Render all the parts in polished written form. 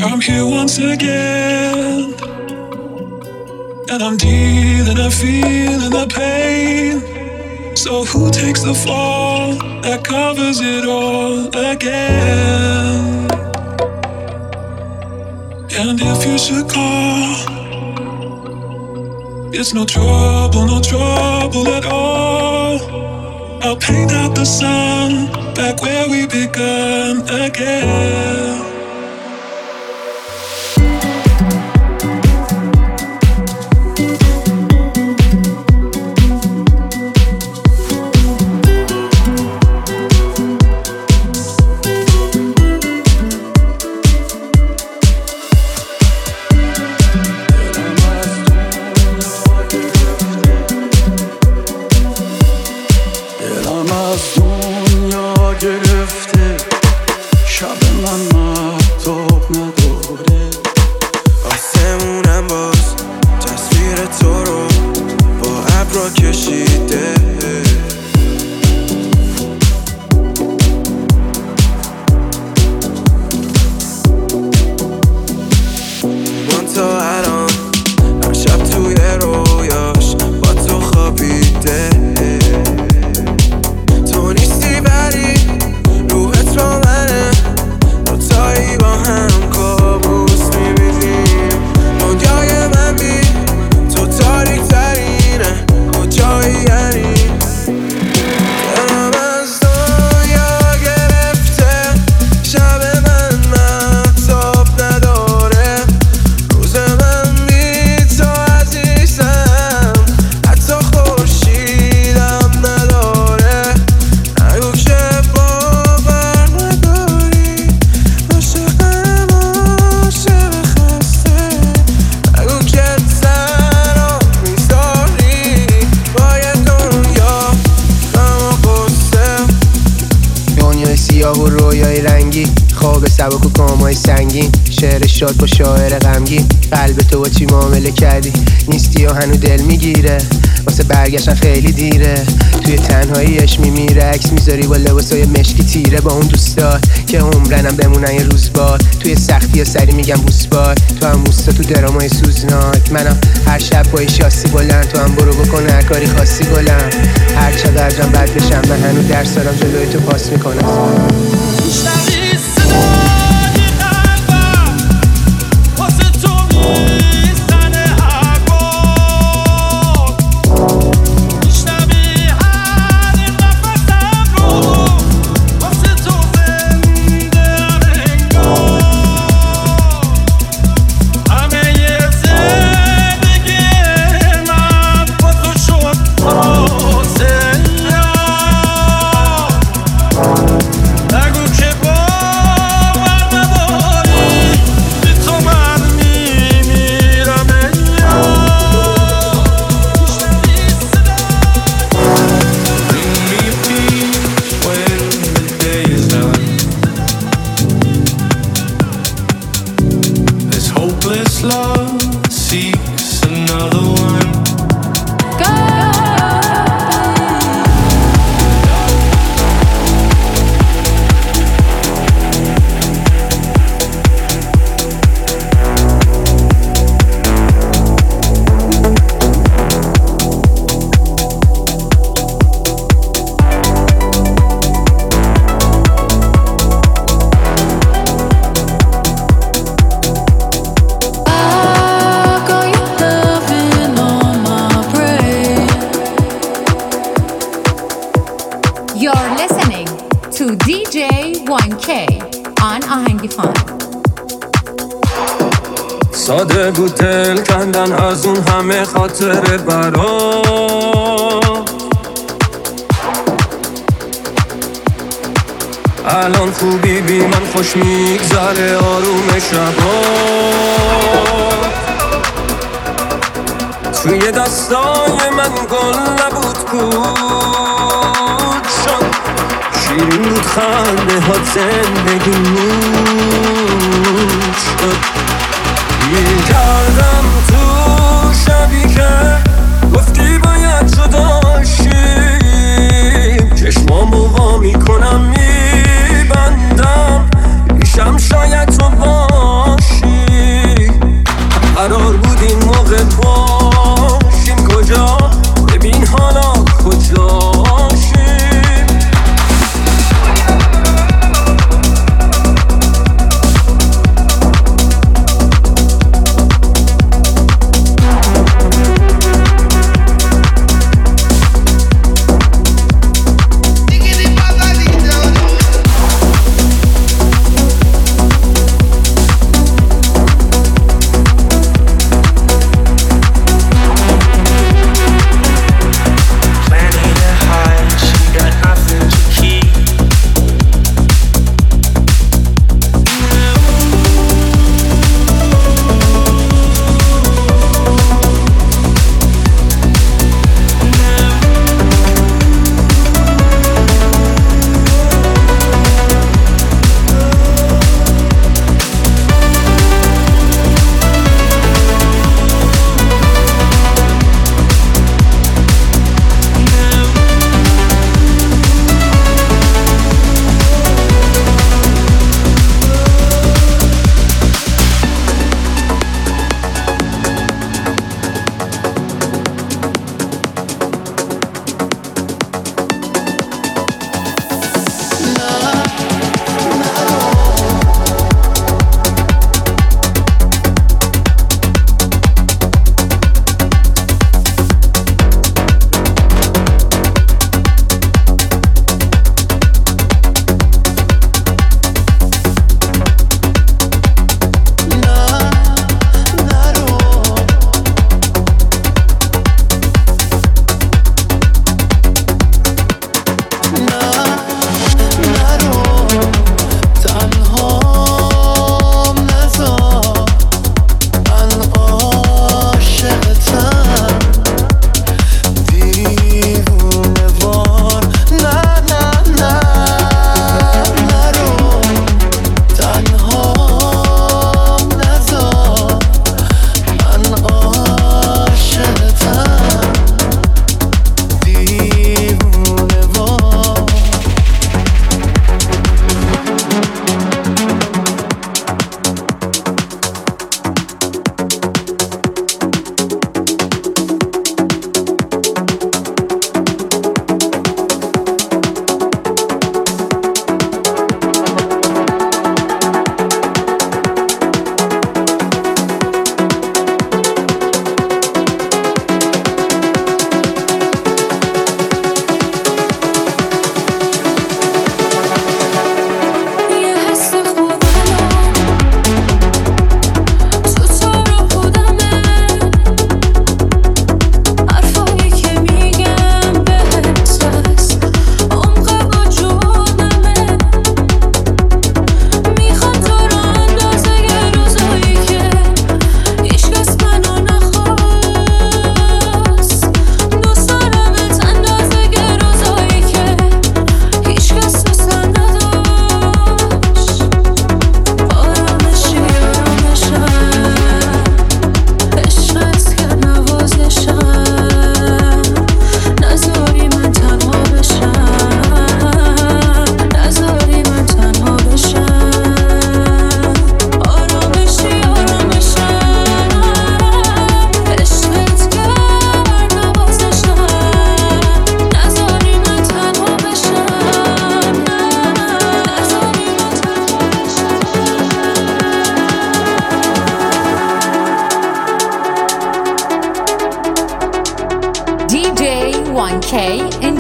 I'm here once again, and I'm dealing and feeling the pain. So who takes the fall that covers it all again? And if you should call, it's no trouble at all. I'll paint out the sun back where we begun again. شاد با شاعر غمگین قلب تو با چی معامله کردی نیستی و هنو دل میگیره واسه برگشتن خیلی دیره توی تنهاییش میمیره عکس میذاری با لباسای مشکی تیره با اون دوستات که عمرنم بمونن یه روز باد توی سختی یا سری میگم بوسبار تو هم موستا تو درامای سوزناک منم هر شب با شاسی بلند تو هم برو بکن هر کاری خاصی گلم هر چقدرم بد بشم من هنو درس دارم جلوی تو پاس میکنم ساده بود دل کندن از اون همه خاطره برا الان خوبی بی من خوش میگذره آروم شبا توی دستای من گل نبود بود شد شیرین بود خنده ها زندگی مود شد گیر کردم تو شبی که گفتی باید جدا شیم چشمامو وا میکنم میبندم پیشم شاید تو باشی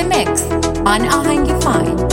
the mix on آهنگ فاین.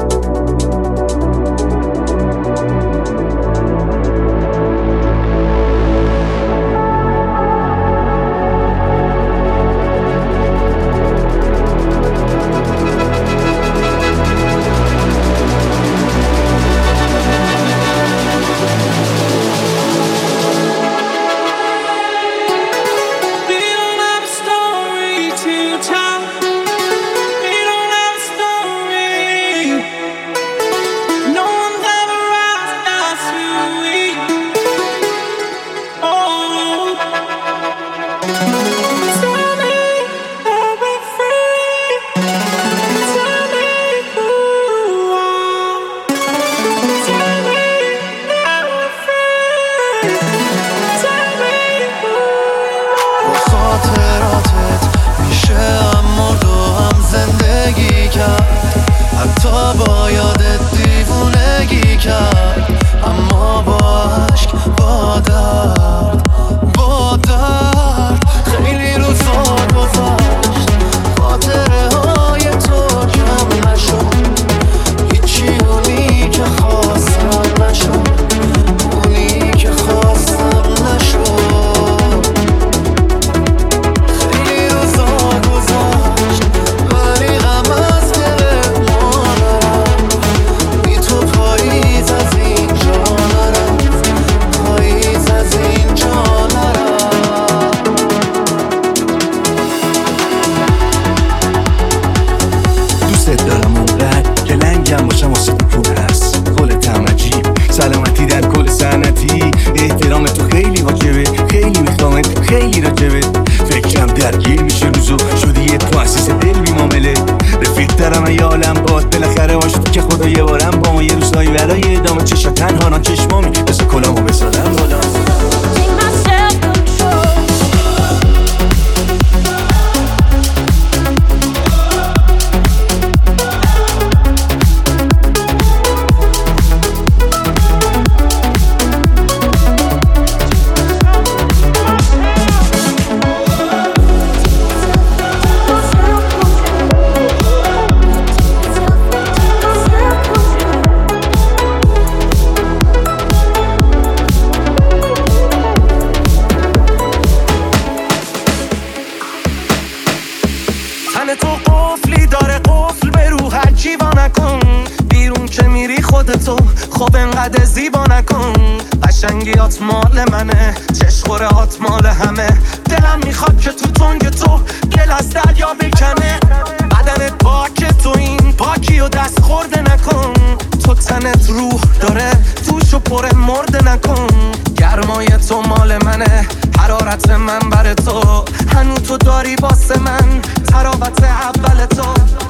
قشنگیات مال منه، چشخورهات مال همه. دلم میخواد که تو تنگ تو گل از دریا بکنه. بدنت پاک تو این پاکی و دست خورده نکن. تو تنت روح داره توشو پر مرده نکن. گرمای تو مال منه، حرارت من بر تو. هنو تو داری واسه من تراوت اول تو.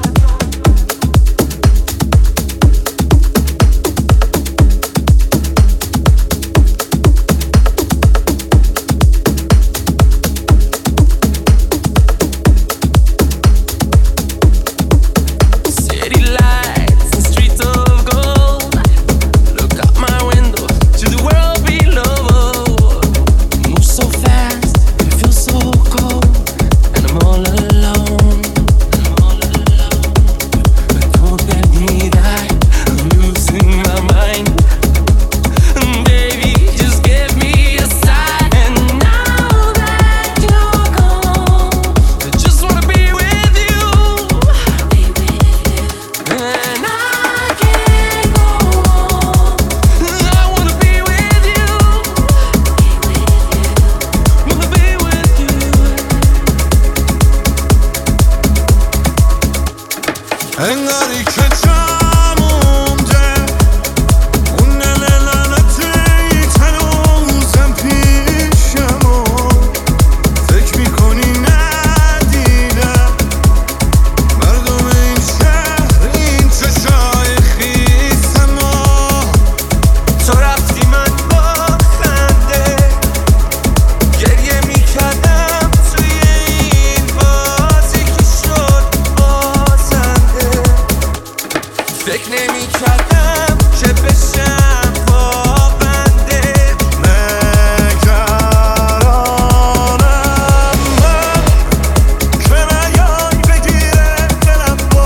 انگاری که جا مونده اون لعنتی تنوزم پیشم و فکر میکنی ندیدم مردم این شهر این چشای خیسم و تو رفتی من با خنده گریه میکردم توی این بازی که شد بازنده. فکر نمی کردم که بشم پابنده. نگرانم من که نیای بگیره دلم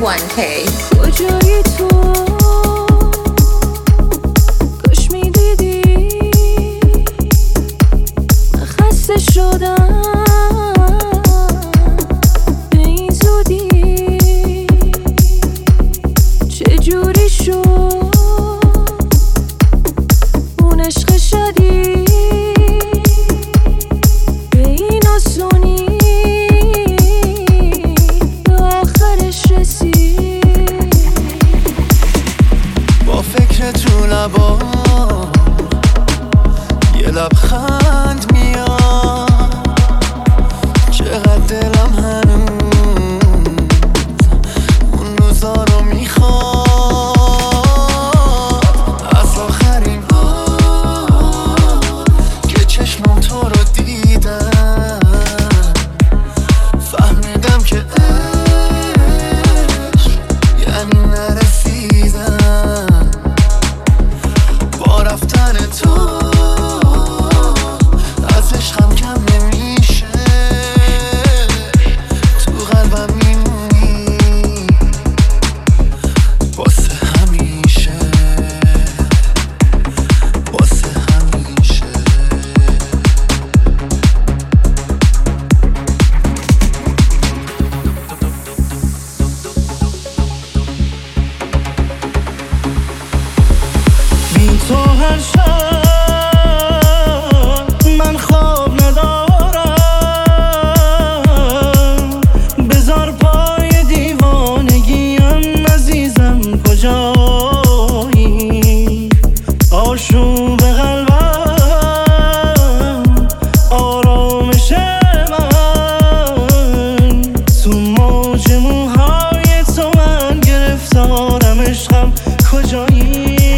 1K. کجایی تو کاش میدیدی من خسته شدم به این زودی چجوری شد اون عشق شدی به این آسونی به آخرش رسید با فکر تو لبا یه لبخند میاد چقدر دلم هنوز اون روزا رو میخواد از آخرین بار که چشمم تو رو دیدم فهمیدم که عشق یعنی نرسیدم با رفتن تو از عشقم کم نمیشه تو قلبم میمونی واسه همیشه واسه همیشه بی تو هر شب من خواب ندارم بذار پای دیوانگیم عزیزم کجایی آشوب قلبم آرامش من تو موج موهای تو من گرفتارم عشقم کجایی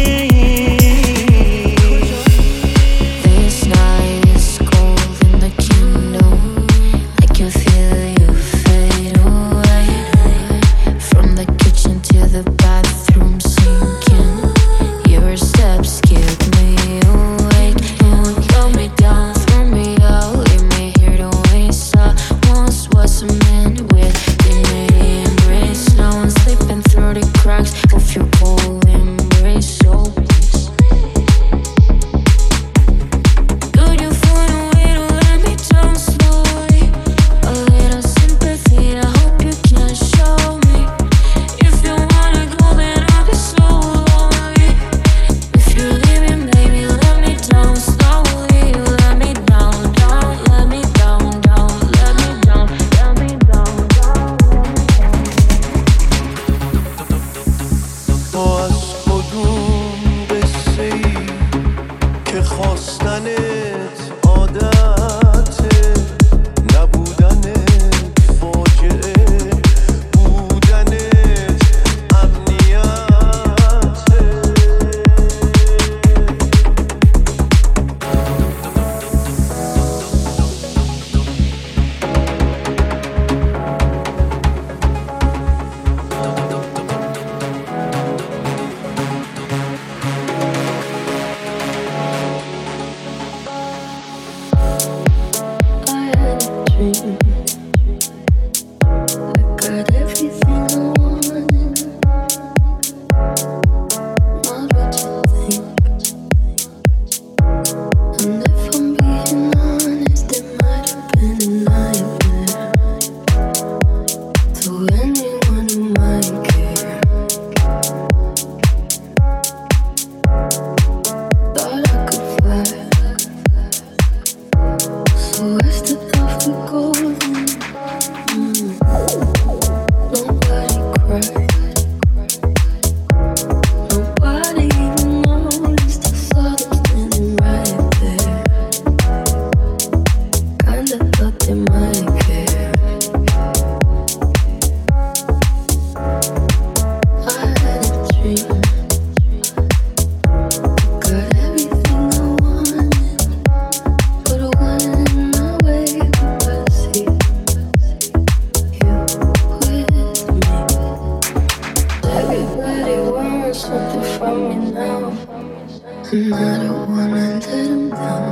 This night is cold in the kingdom. I can feel you fade away. From the kitchen to the bathroom sinking. Your steps keep me awake. You won't cut me down, throw me out, leave me here to waste. I once was a man with dignity and grace. Now I'm slipping through the cracks of your cold embrace. So please, could you find a way to let me down slowly? A little sympathy, I hope you can show me. If you wanna go, then I'll be so lonely. If you're leaving, baby, let me down slowly. Let me down, down, let me down, down, let me down, let me down, down. تو از کدوم قصه ای که خواستنت عادته نبودنت فاجعه بودنت امنیته I had a dream. I got everything I wanted. Not what you think. And if I'm being honest, it might have been a nightmare to anyone who might care. Thought I could fly, so I stepped off the golden. Nobody cried. Nobody even noticed. I saw them standing right there. Kinda thought they might care. I had a dream. Got everything I wanted, but I wanted in my way. I see you with me. Everybody wants something from me now, and I don't wanna let them down.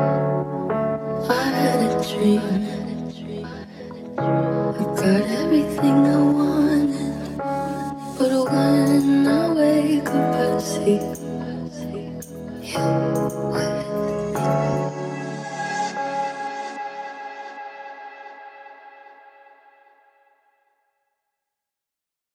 I had a dream. I got everything you.